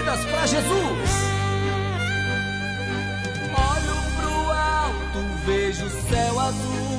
vidas pra Jesus. Olho pro alto, vejo o céu azul.